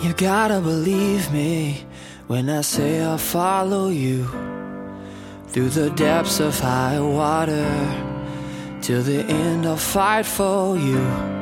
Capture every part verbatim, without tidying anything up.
You gotta believe me when I say I'll follow you through the depths of high water. Till the end I'll fight for you.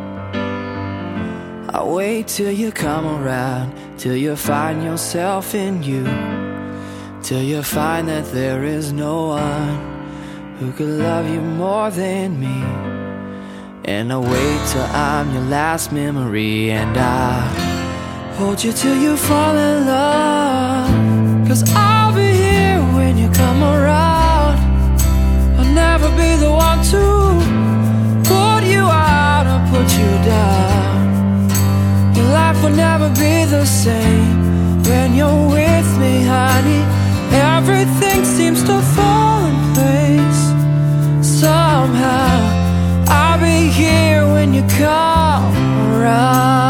I'll wait till you come around, till you find yourself in you, till you find that there is no one who could love you more than me. And I'll wait till I'm your last memory, and I'll hold you till you fall in love. Cause I'll be here when you come around. I'll never be the one to put you out or put you down. Your life will never be the same when you're with me, honey. Everything seems to fall in place somehow. I'll be here when you come around.